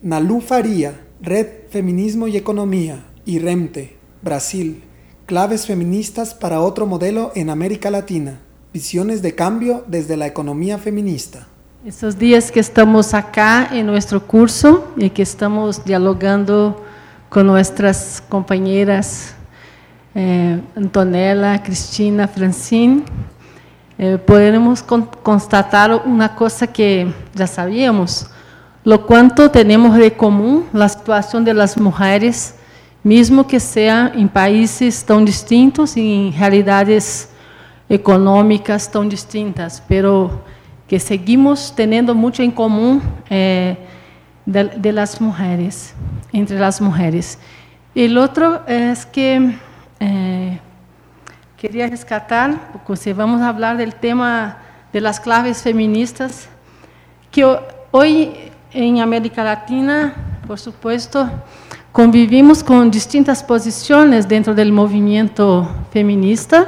Nalu Faria, Red Feminismo y Economía, y REMTE, Brasil, claves feministas para otro modelo en América Latina, visiones de cambio desde la economía feminista. Estos días que estamos acá en nuestro curso y que estamos dialogando con nuestras compañeras Antonella, Cristina, Francine, podemos constatar una cosa que ya sabíamos, lo cuanto tenemos de común la situación de las mujeres, mismo que sea en países tan distintos y en realidades económicas tan distintas, pero que seguimos teniendo mucho en común de las mujeres, entre las mujeres. El otro es que quería rescatar, porque si vamos a hablar del tema de las claves feministas, que hoy en América Latina, por supuesto, convivimos con distintas posiciones dentro del movimiento feminista,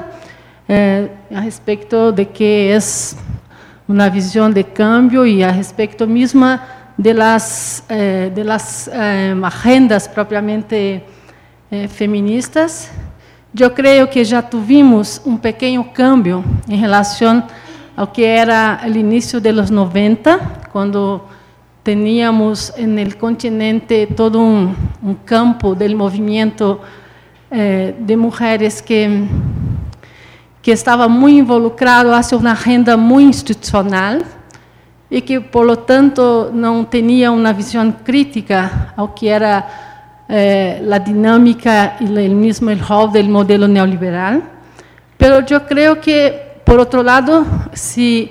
a respecto de que es una visión de cambio y a respecto misma de las agendas propiamente feministas. Yo creo que ya tuvimos un pequeño cambio en relación a que era el inicio de los 90, cuando teníamos en el continente todo un campo del movimiento de mujeres que estaba muy involucrado hacia una agenda muy institucional y que, por lo tanto, no tenía una visión crítica a lo que era la dinámica y el rol del modelo neoliberal. Pero yo creo que, por otro lado, si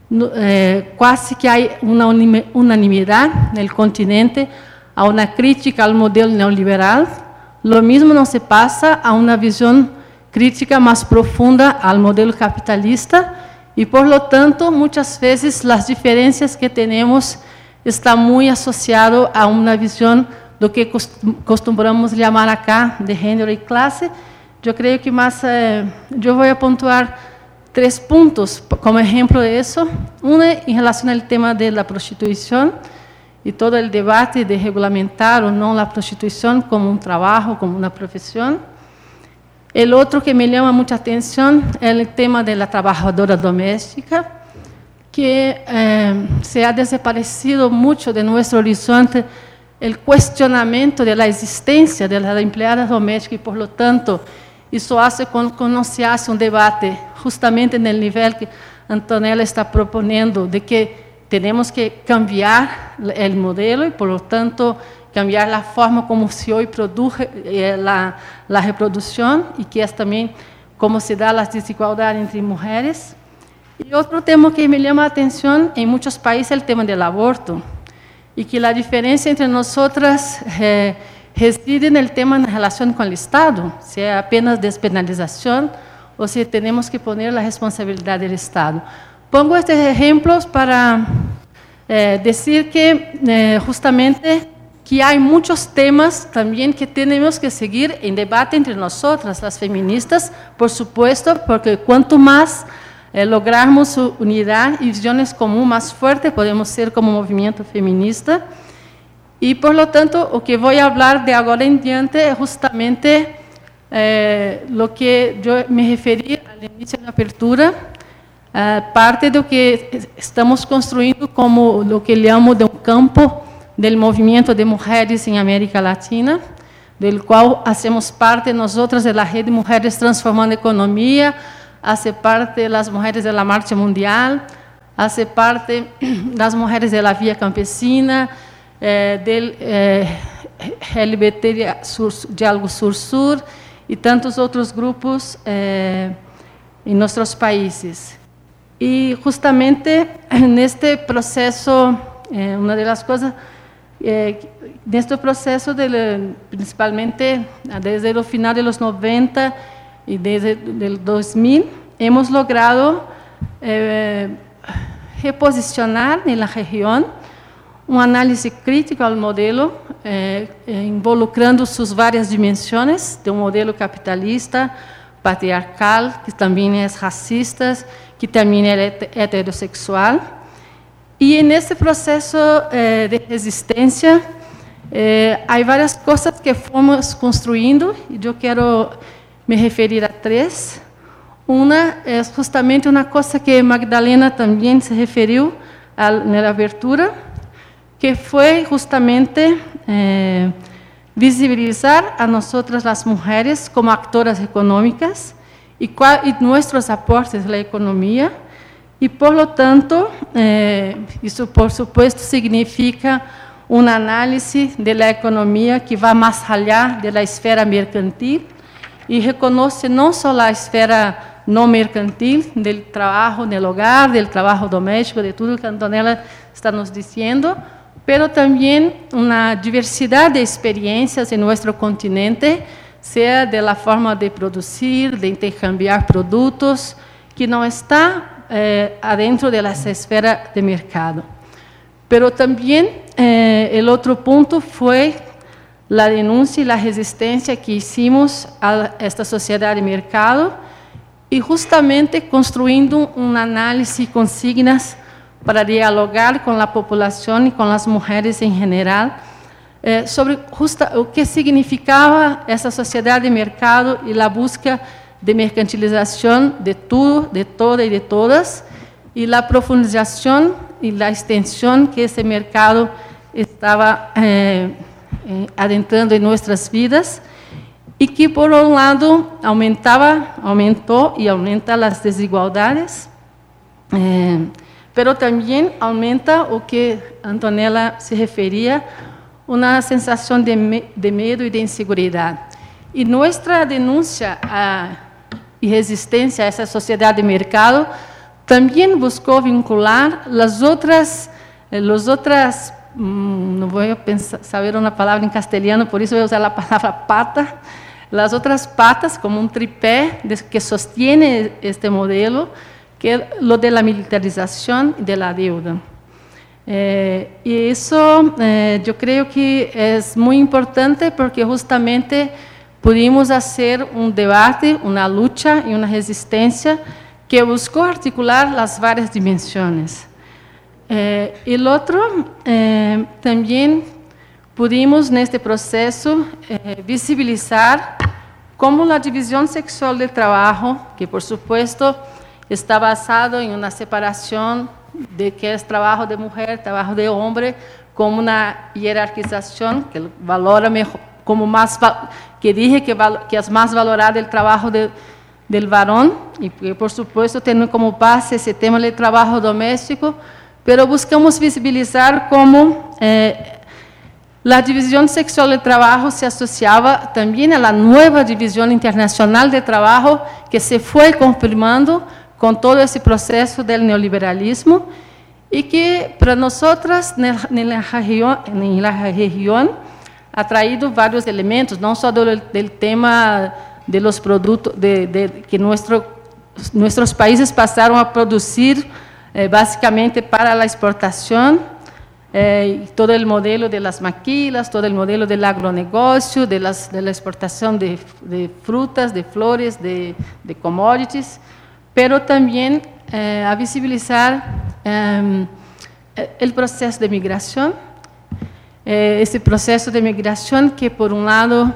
casi que hay una unanimidad en el continente a una crítica al modelo neoliberal, lo mismo no se pasa a una visión crítica más profunda al modelo capitalista y, por lo tanto, muchas veces las diferencias que tenemos están muy asociadas a una visión, lo que acostumbramos llamar acá de género y clase. Yo creo que más, yo voy a puntuar 3 puntos como ejemplo de eso. Uno en relación al tema de la prostitución y todo el debate de regulamentar o no la prostitución como un trabajo, como una profesión. El otro que me llama mucha atención es el tema de la trabajadora doméstica, que se ha desaparecido mucho de nuestro horizonte el cuestionamiento de la existencia de la empleada doméstica y, por lo tanto, eso hace cuando no se hace un debate justamente en el nivel que Antonella está proponiendo, de que tenemos que cambiar el modelo y, por lo tanto, cambiar la forma como se hoy produce la reproducción y que es también cómo se da las desigualdades entre mujeres. Y otro tema que me llama la atención, en muchos países el tema del aborto, y que la diferencia entre nosotras reside en el tema en relación con el Estado, si es apenas despenalización o si tenemos que poner la responsabilidad del Estado. Pongo estos ejemplos para decir que justamente que hay muchos temas también que tenemos que seguir en debate entre nosotras, las feministas, por supuesto, porque cuanto más lograrmos unidad y visiones comunes más fuertes, podemos ser como movimiento feminista. Y, por lo tanto, lo que voy a hablar de ahora en diante es justamente lo que yo me referí al inicio de la apertura, parte de lo que estamos construyendo como lo que llamo de un campo del movimiento de mujeres en América Latina, del cual hacemos parte nosotras de la Red de Mujeres Transformando Economía, hace parte las mujeres de la Marcha Mundial, hace parte las mujeres de la Vía Campesina, del LGBT Diálogo Sur-Sur y tantos otros grupos en nuestros países. Y justamente en este proceso, una de las cosas, en este proceso, principalmente desde el final de los 90 y desde el 2000, hemos logrado reposicionar en la región un análisis crítico al modelo, involucrando sus varias dimensiones de un modelo capitalista, patriarcal, que también es racista, que también es heterosexual. Y en ese proceso de resistencia Há várias coisas que fomos construindo e eu quero me referir a três. Uma é justamente uma coisa que Magdalena também se referiu na abertura, que foi justamente visibilizar a nós, as mulheres, como actoras econômicas e nossos aportes na economia. E, por lo tanto, isso, por supuesto, significa uma análise da economia que vai mais allá da esfera mercantil e reconhece não só a esfera não mercantil, do trabalho no hogar, do trabalho doméstico, de tudo que a Antonella está nos dizendo, mas também uma diversidade de experiências em nosso continente, seja da forma de produzir, de intercambiar produtos, que não está adentro dessa esfera de mercado. Pero também, o outro ponto foi a denúncia e a resistência que hicimos a esta sociedade de mercado e justamente construindo uma análise com signas para dialogar com a população e com as mulheres em geral sobre o que significava essa sociedade de mercado e a busca de mercantilização de tudo, de toda e de todas, e a profundização e a extensão que esse mercado estava adentrando em nossas vidas e que, por um lado, aumentou e aumenta as desigualdades, mas também aumenta o que Antonella se referia, uma sensação de medo e de insegurança. E nossa denúncia e resistência a essa sociedade de mercado também buscou vincular as outras, não vou saber uma palavra em castelhano, por isso vou usar a palavra pata, as outras patas como um tripé que sostiene este modelo, que é o de la militarização e de la deuda. E isso eu creio que é muito importante porque justamente pudimos fazer um debate, uma luta e uma resistência que buscou articular as várias dimensões. E o outro, também pudimos, neste processo, visibilizar como a divisão sexual do trabalho, que, por supuesto, está basado em uma separação de que é trabalho de mulher, trabalho de homem, como uma hierarquização que valora mejor, como mais, que dije que é mais valorado o trabalho del varón, e por supuesto tendo como base esse tema do trabalho doméstico, pero buscamos visibilizar como a divisão sexual do trabalho se associava também à nova divisão internacional de trabalho que se foi confirmando com todo esse processo do neoliberalismo e que para nós na região ha traído vários elementos, não só do tema de los produtos que nossos países passaram a produzir basicamente para a exportação, todo o modelo de las maquilas, todo o modelo del agronegócio, de la exportação de frutas, de flores, de commodities, pero também a visibilizar o processo de migração, esse processo de migração que, por um lado,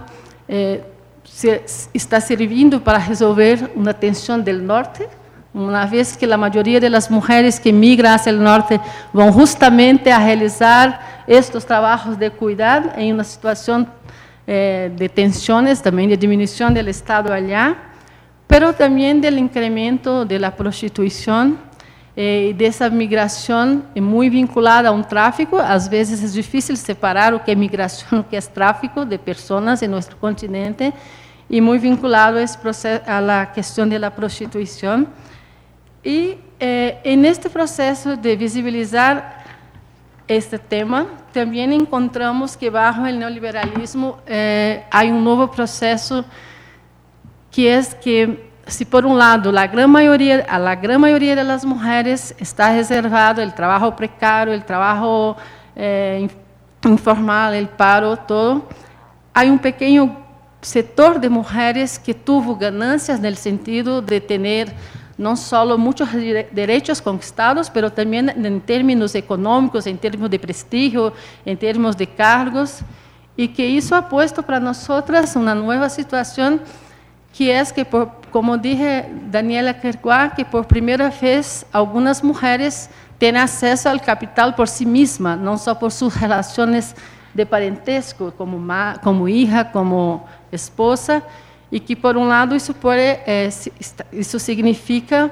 está servindo para resolver uma tensão do norte, uma vez que a maioria das mulheres que migram hacia o norte vão justamente a realizar estes trabalhos de cuidado em uma situação de tensões, também de diminuição do Estado allá, pero também do incremento da prostituição e dessa migração muito vinculada a um tráfico. Às vezes é difícil separar o que é migração, o que é tráfico de pessoas em nosso continente, e muito vinculado a esse processo, a questão da prostituição. E neste processo de visibilizar este tema, também encontramos que, bajo o neoliberalismo, há novo processo que é que, se por um lado a grande maioria das mulheres está reservado o trabalho precário, o trabalho informal, o paro, todo, há pequeno setor de mulheres que tuvo ganancias no sentido de ter não só muitos direitos conquistados, mas também em termos econômicos, em termos de prestígio, em termos de cargos, y que eso ha puesto para nosotras una nueva situación, que es que, como dije Daniela Querquá, que por primera vez algunas mujeres tienen acceso al capital por sí mismas, no solo por sus relaciones de parentesco, como hija, como esposa, y que por un lado eso significa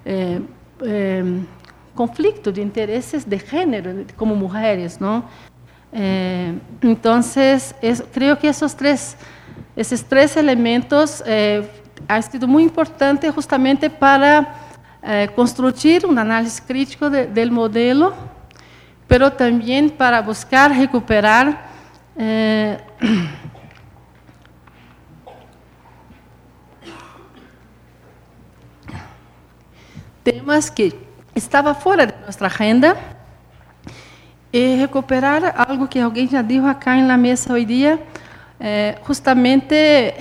conflicto de intereses de género como mujeres, ¿no? Entonces, creo que esos tres elementos han sido muy importantes justamente para construir un análisis crítico del modelo, pero también para buscar recuperar temas que estaban fuera de nuestra agenda y recuperar algo que alguien ya dijo acá en la mesa hoy día, justamente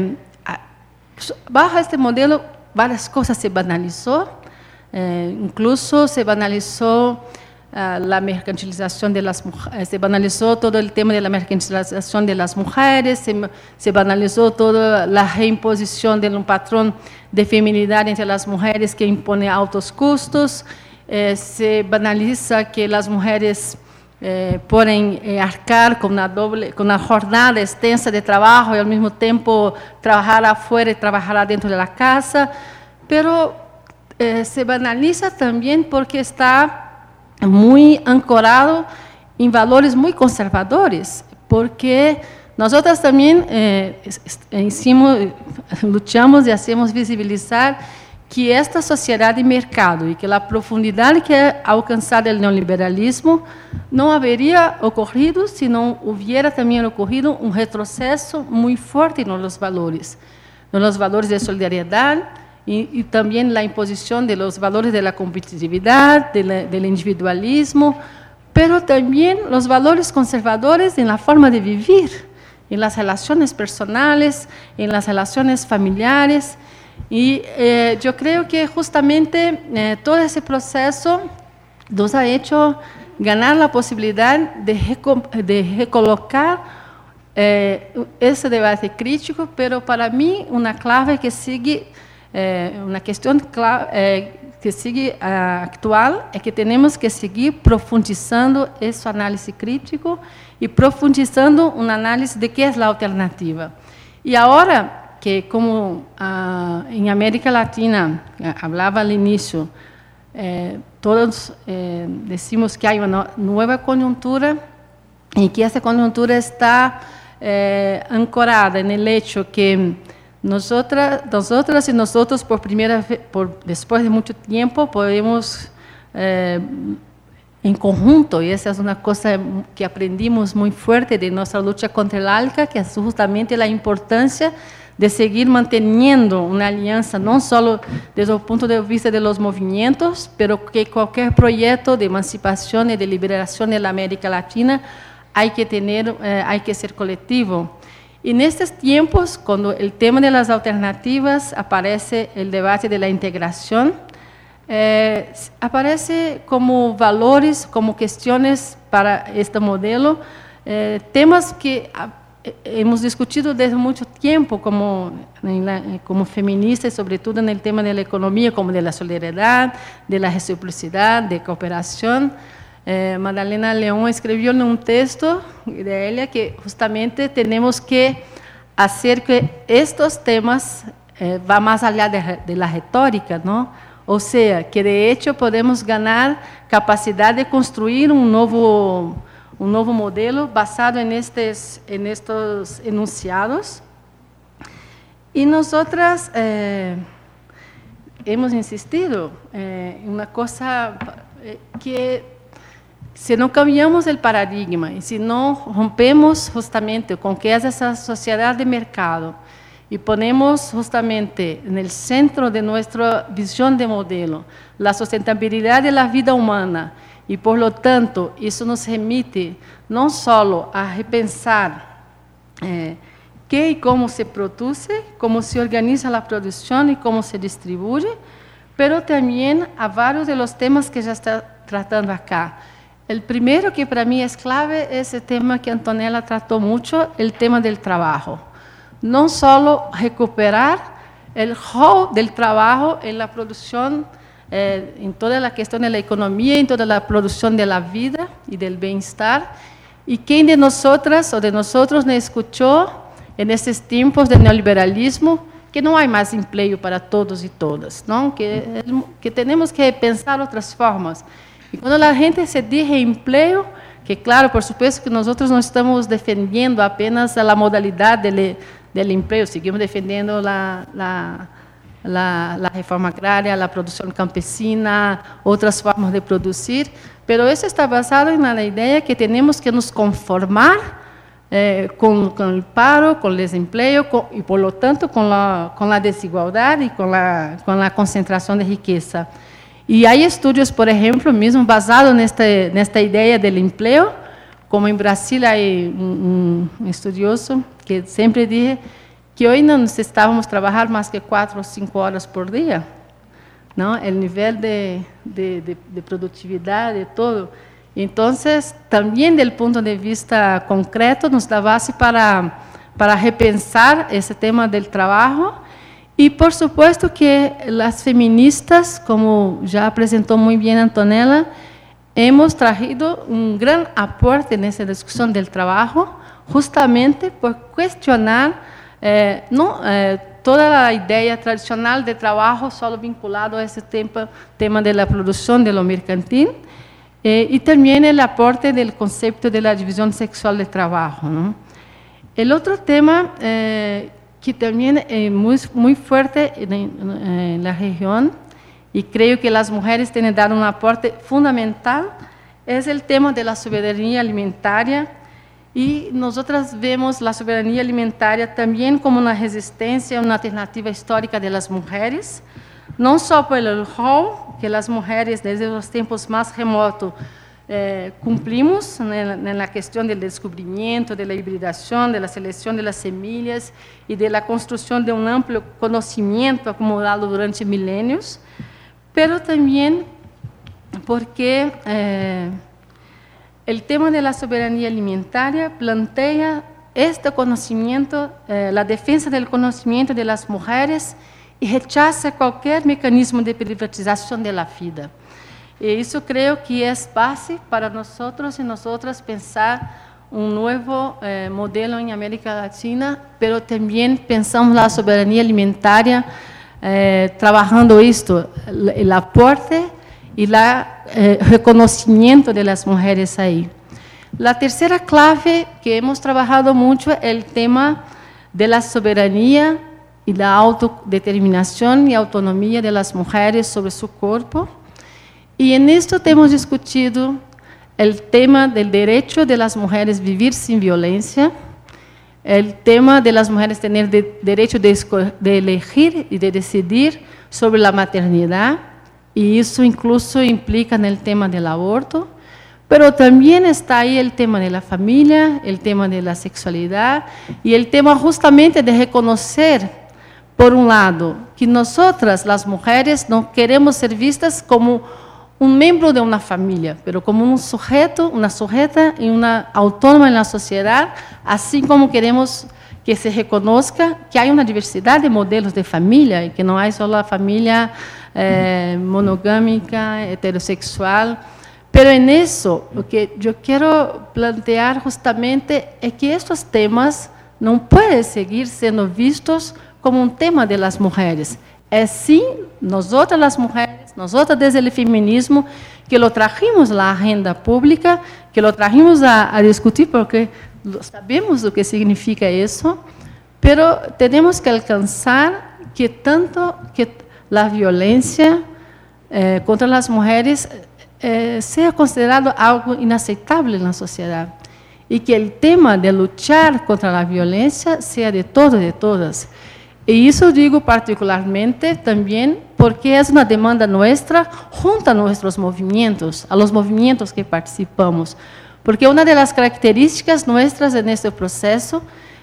bajo este modelo varias cosas se banalizó, incluso se banalizó la mercantilización de las mujeres, se banalizó todo el tema de la mercantilización de las mujeres, se banalizó toda la reimposición de un patrón de feminidad entre las mujeres que impone altos costos, se banaliza que las mujeres pueden arcar con una jornada extensa de trabajo y al mismo tiempo trabajar afuera y trabajar adentro de la casa, pero se banaliza también porque está muy ancorado en valores muy conservadores, porque nosotras también luchamos y hacemos visibilizar que esta sociedad de mercado y que la profundidad que ha alcanzado el neoliberalismo no habría ocurrido si no hubiera también ocurrido un retroceso muy fuerte en los valores de solidaridad y también la imposición de los valores de la competitividad, del individualismo, pero también los valores conservadores en la forma de vivir, en las relaciones personales, en las relaciones familiares. Y yo creo que justamente todo ese proceso nos ha hecho ganar la posibilidad de recolocar ese debate crítico, pero para mí una clave que sigue, una cuestión que sigue actual es que tenemos que seguir profundizando ese análisis crítico y profundizando un análisis de qué es la alternativa. Y ahora que como en América Latina, hablaba al inicio, todos decimos que hay una nueva coyuntura y que esa coyuntura está ancorada en el hecho que nosotras y nosotros por primera vez, después de mucho tiempo, podemos en conjunto, y esa es una cosa que aprendimos muy fuerte de nuestra lucha contra el ALCA, que es justamente la importancia de seguir manteniendo una alianza, no solo desde el punto de vista de los movimientos, pero que cualquier proyecto de emancipación y de liberación de la América Latina hay que ser colectivo. Y en estos tiempos, cuando el tema de las alternativas aparece el debate de la integración, aparece como valores, como cuestiones para este modelo, temas que hemos discutido desde mucho tiempo como feministas, sobre todo en el tema de la economía, como de la solidaridad, de la reciprocidad, de cooperación. Madalena León escribió en un texto de ella que justamente tenemos que hacer que estos temas va más allá de la retórica, ¿no? O sea, que de hecho podemos ganar capacidad de construir un nuevo modelo basado en estos enunciados. Y nosotras hemos insistido en una cosa que si no cambiamos el paradigma y si no rompemos justamente con que es esa sociedad de mercado y ponemos justamente en el centro de nuestra visión de modelo la sustentabilidad de la vida humana, y por lo tanto eso nos remite no solo a repensar qué y cómo se produce, cómo se organiza la producción y cómo se distribuye, pero también a varios de los temas que ya está tratando acá. El primero que para mí es clave es el tema que Antonella trató mucho, el tema del trabajo. No solo recuperar el rol del trabajo en la producción, en toda la cuestión de la economía, en toda la producción de la vida y del bienestar. ¿Y quién de nosotras o de nosotros no escuchó en estos tiempos de neoliberalismo que no hay más empleo para todos y todas, ¿no? Que tenemos que pensar otras formas? Y cuando la gente se dice empleo, que claro, por supuesto que nosotros no estamos defendiendo apenas la modalidad del empleo, seguimos defendiendo la reforma agraria, la producción campesina, otras formas de producir, pero eso está basado en la idea que tenemos que nos conformar con el paro, con el desempleo y, por lo tanto, con la desigualdad y con la concentración de riqueza. Y hay estudios, por ejemplo, mismo basados en esta idea del empleo, como en Brasil hay un estudioso que siempre dice que hoy no necesitábamos trabajar más que 4 o 5 horas por día, ¿no? El nivel de productividad, de todo. Entonces, también del punto de vista concreto, nos da base para repensar ese tema del trabajo. Y, por supuesto, que las feministas, como ya presentó muy bien Antonella, hemos traído un gran aporte en esa discusión del trabajo, justamente por cuestionar toda la idea tradicional de trabajo solo vinculado a ese tema de la producción, de lo mercantil, y también el aporte del concepto de la división sexual del trabajo, ¿no? El otro tema que también es muy fuerte en la región, y creo que las mujeres tienen dado un aporte fundamental, es el tema de la soberanía alimentaria. Y nosotras vemos la soberanía alimentaria también como una resistencia, una alternativa histórica de las mujeres, no solo por el rol que las mujeres desde los tiempos más remotos cumplimos en la cuestión del descubrimiento, de la hibridación, de la selección de las semillas y de la construcción de un amplio conocimiento acumulado durante milenios, pero también porque el tema de la soberanía alimentaria plantea este conocimiento, la defensa del conocimiento de las mujeres y rechaza cualquier mecanismo de privatización de la vida. Y eso creo que es base para nosotros y nosotras pensar un nuevo modelo en América Latina, pero también pensamos la soberanía alimentaria trabajando esto, el aporte y el reconocimiento de las mujeres ahí. La tercera clave que hemos trabajado mucho es el tema de la soberanía y la autodeterminación y autonomía de las mujeres sobre su cuerpo. Y en esto hemos discutido el tema del derecho de las mujeres a vivir sin violencia, el tema de las mujeres tener derecho de elegir y de decidir sobre la maternidad, y eso incluso implica en el tema del aborto, pero también está ahí el tema de la familia, el tema de la sexualidad y el tema justamente de reconocer, por un lado, que nosotras, las mujeres, no queremos ser vistas como un miembro de una familia, pero como un sujeto, una sujeta y una autónoma en la sociedad, así como queremos que se reconozca que hay una diversidad de modelos de familia y que no hay solo la familia monogámica, heterosexual. Pero en eso, lo que yo quiero plantear justamente es que estos temas no pueden seguir siendo vistos como un tema de las mujeres. Es sí, nosotras las mujeres, nosotras desde el feminismo, que lo trajimos a la agenda pública, que lo trajimos a discutir, porque sabemos lo que significa eso, pero tenemos que alcanzar que la violencia contra las mujeres sea considerado algo inaceptable en la sociedad, y que el tema de luchar contra la violencia sea de todos y de todas. Y eso digo particularmente también porque es una demanda nuestra junto a nuestros movimientos, a los movimientos que participamos. Porque una de las características nuestras en este proceso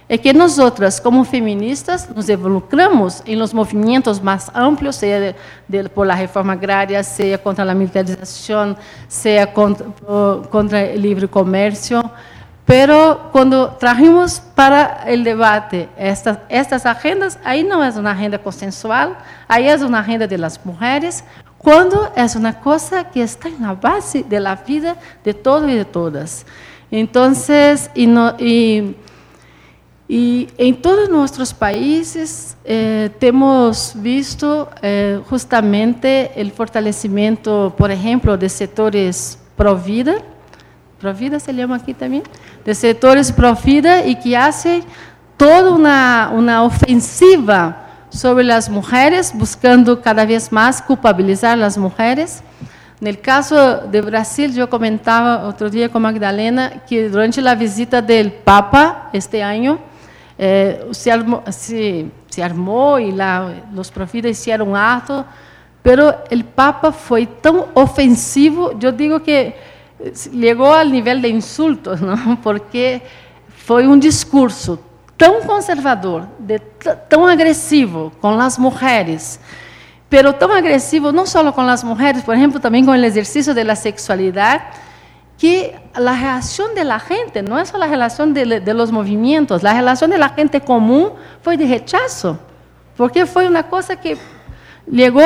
es que nosotras, como feministas, nos involucramos en los movimientos más amplios, sea por la reforma agraria, sea contra la militarización, sea contra el libre comercio. Pero cuando trajimos para el debate estas agendas, ahí no es una agenda consensual, ahí es una agenda de las mujeres, cuando es una cosa que está en la base de la vida de todos y de todas. Entonces, y en todos nuestros países hemos visto justamente el fortalecimiento, por ejemplo, de sectores pro-vida se llama aquí también, de sectores pro-vida y que hace toda una ofensiva sobre las mujeres, buscando cada vez más culpabilizar a las mujeres. En el caso de Brasil, yo comentaba otro día con Magdalena que durante la visita del Papa este año, se armó y los pro-vida hicieron un acto, pero el Papa fue tan ofensivo, yo digo que llegó al nivel de insultos, ¿no? Porque fue un discurso tan conservador, tan agresivo con las mujeres, pero tan agresivo no solo con las mujeres, por ejemplo, también con el ejercicio de la sexualidad, que la reacción de la gente, no es solo la reacción de los movimientos, la reacción de la gente común fue de rechazo, porque fue una cosa que llegó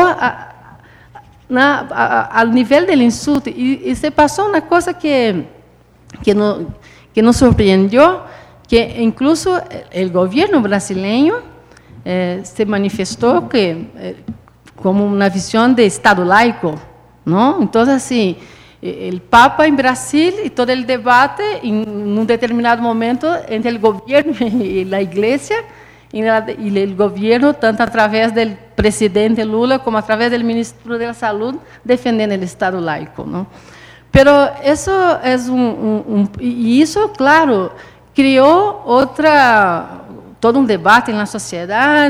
al nivel del insulto, y se pasó una cosa que nos sorprendió, que incluso el gobierno brasileño se manifestó como una visión de Estado laico, ¿no? Entonces, así, el Papa en Brasil y todo el debate en un determinado momento entre el gobierno y la Iglesia, y el gobierno, tanto a través del presidente Lula como a través del ministro de la Salud, defendiendo el Estado laico, ¿no? Pero eso es y eso, claro, creó todo un debate en la sociedad,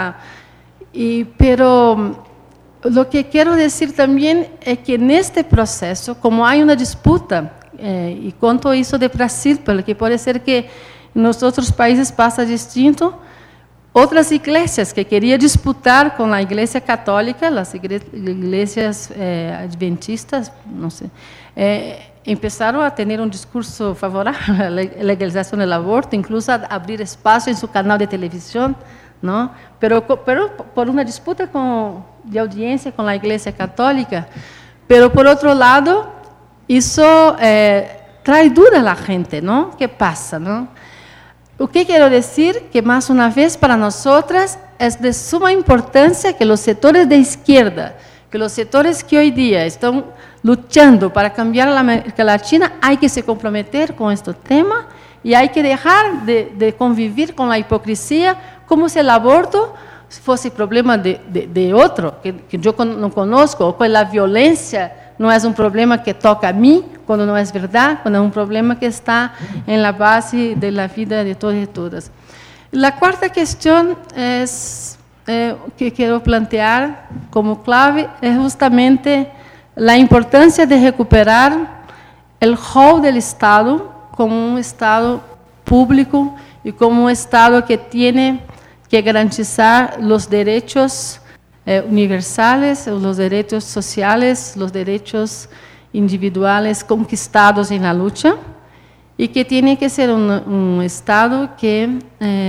pero lo que quiero decir también es que en este proceso, como hay una disputa, y cuento eso de Brasil, porque puede ser que en los otros países pasa distinto, otras iglesias que querían disputar con la Iglesia Católica, las iglesias adventistas, no sé, empezaron a tener un discurso favorable a la legalización del aborto, incluso a abrir espacio en su canal de televisión, ¿no? Pero por una disputa de audiencia con la Iglesia Católica. Pero, por otro lado, eso trae duda a la gente, ¿no? ¿Qué pasa, no? O que quero dizer que, mais uma vez, para nós é de suma importância que os setores de esquerda, que os setores que hoje dia estão lutando para cambiar a América Latina, há que se comprometer com este tema e há que deixar de conviver com a hipocrisia como se o aborto fosse problema de outro, que eu não conosco, ou com a violência não é um problema que toca a mim, quando não é verdade, quando é um problema que está em la base da vida de todos e todas. A quarta questão que quero plantear como clave é justamente a importância de recuperar o rol do Estado como um Estado público e como um Estado que tem que garantizar os direitos universales, los derechos sociales, los derechos individuales conquistados en la lucha, y que tiene que ser un Estado que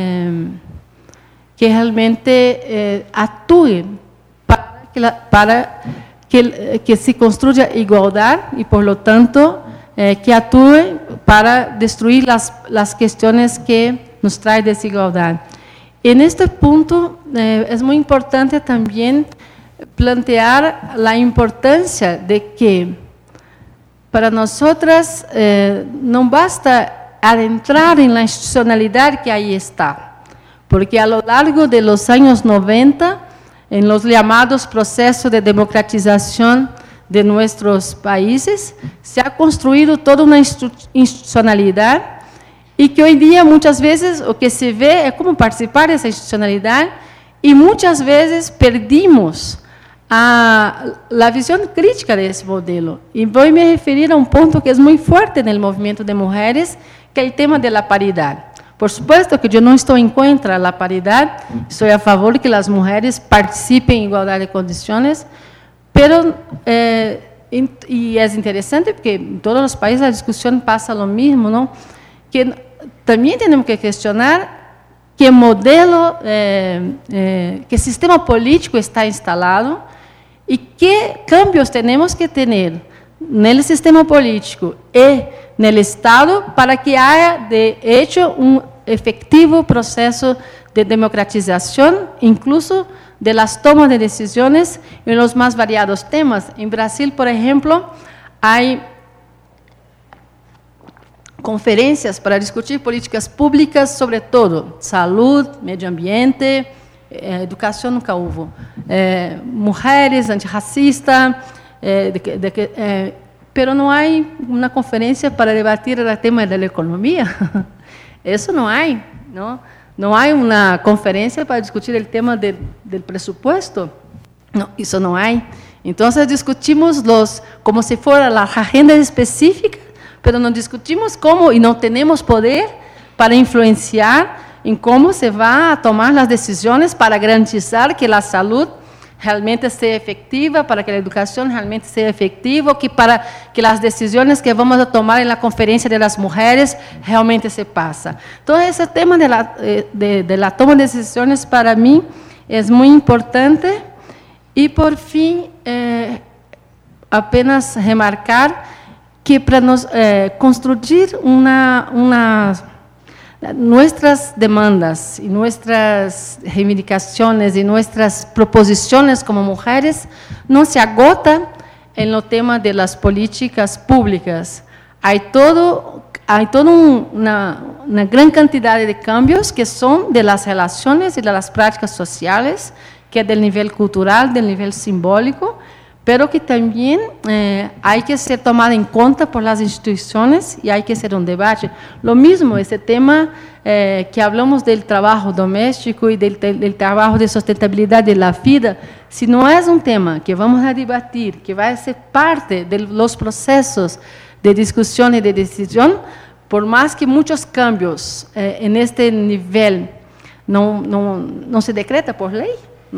realmente actúe para que se construya igualdad y, por lo tanto, que actúe para destruir las cuestiones que nos traen desigualdad. En este punto es muy importante también plantear la importancia de que para nosotras no basta adentrar en la institucionalidad que ahí está, porque a lo largo de los años 90, en los llamados procesos de democratización de nuestros países, se ha construido toda una institucionalidad y que hoy día muchas veces lo que se ve es cómo participar de esa institucionalidad y muchas veces perdimos la visión crítica de ese modelo. Y voy a me referir a un punto que es muy fuerte en el movimiento de mujeres, que es el tema de la paridad. Por supuesto que yo no estoy en contra de la paridad, estoy a favor de que las mujeres participen en igualdad de condiciones, pero, y es interesante porque en todos los países la discusión pasa lo mismo, ¿no? Que también tenemos que cuestionar qué modelo, qué sistema político está instalado y qué cambios tenemos que tener en el sistema político y en el Estado para que haya, de hecho, un efectivo proceso de democratización, incluso de las tomas de decisiones en los más variados temas. En Brasil, por ejemplo, hay conferencias para discutir políticas públicas sobre todo, salud, medio ambiente, educación nunca hubo, mujeres, antirracista, pero no hay una conferencia para debatir el tema de la economía. Eso no hay, ¿no? No hay una conferencia para discutir el tema del presupuesto. No, eso no hay. Entonces discutimos como si fuera la agenda específica, pero no discutimos cómo y no tenemos poder para influenciar en cómo se va a tomar las decisiones para garantizar que la salud realmente sea efectiva, para que la educación realmente sea efectiva, para que las decisiones que vamos a tomar en la conferencia de las mujeres realmente se pasen. Entonces, ese tema de la toma de decisiones para mí es muy importante. Y por fin, apenas remarcar que para construir nuestras demandas y nuestras reivindicaciones y nuestras proposiciones como mujeres no se agota en el tema de las políticas públicas. Hay toda una gran cantidad de cambios que son de las relaciones y de las prácticas sociales, que es del nivel cultural, del nivel simbólico, pero que también hay que ser tomada en cuenta por las instituciones y hay que hacer un debate. Lo mismo, ese tema que hablamos del trabajo doméstico y del trabajo de sustentabilidad de la vida, si no es un tema que vamos a debatir, que va a ser parte de los procesos de discusión y de decisión, por más que muchos cambios en este nivel no se decreta por ley,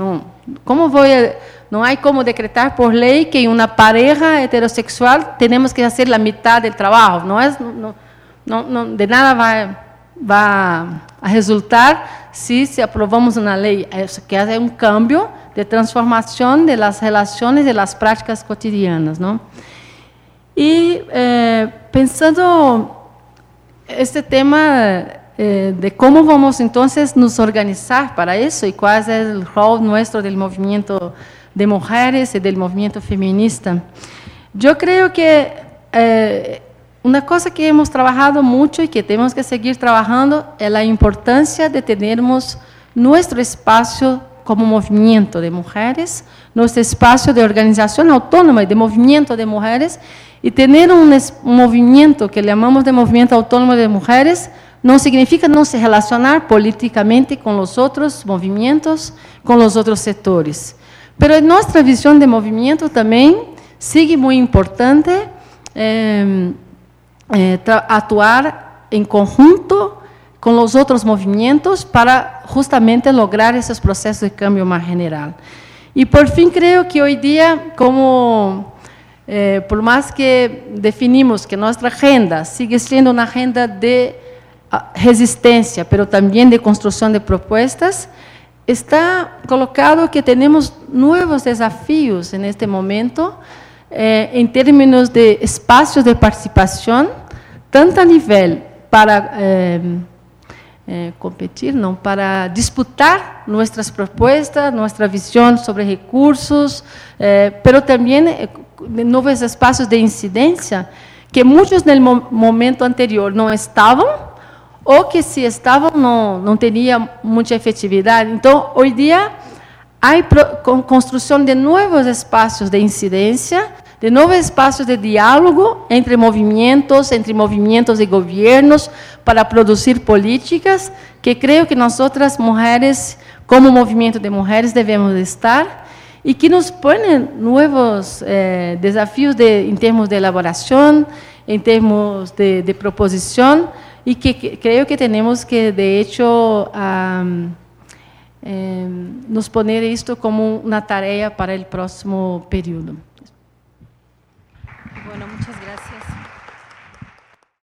no hay como decretar por ley que en una pareja heterosexual tenemos que hacer la mitad del trabajo. De nada va a resultar si aprobamos una ley. Eso que hace un cambio de transformación de las relaciones, de las prácticas cotidianas, ¿no? Y pensando este tema de cómo vamos entonces nos organizar para eso y cuál es el rol nuestro del movimiento de mujeres y del movimiento feminista. Yo creo que una cosa que hemos trabajado mucho y que tenemos que seguir trabajando es la importancia de tenermos nuestro espacio como movimiento de mujeres, nuestro espacio de organización autónoma y de movimiento de mujeres, y tener un movimiento que llamamos de movimiento autónomo de mujeres no significa no se relacionar políticamente con los otros movimientos, con los otros sectores. Pero en nuestra visión de movimiento también sigue muy importante actuar en conjunto con los otros movimientos para justamente lograr esos procesos de cambio más general. Y por fin creo que hoy día, por más que definimos que nuestra agenda sigue siendo una agenda de resistencia, pero también de construcción de propuestas, está colocado que tenemos nuevos desafíos en este momento en términos de espacios de participación, tanto a nivel para competir, no, para disputar nuestras propuestas, nuestra visión sobre recursos, pero también nuevos espacios de incidencia que muchos en el momento anterior no estaban, o que si estaban no tenía mucha efectividad. Entonces, hoy día hay construcción de nuevos espacios de incidencia, de nuevos espacios de diálogo entre movimientos y gobiernos para producir políticas que creo que nosotras mujeres, como movimiento de mujeres, debemos estar y que nos ponen nuevos desafíos en términos de elaboración, en términos de proposición, y que creo que tenemos que, de hecho, nos poner esto como una tarea para el próximo periodo. Bueno, muchas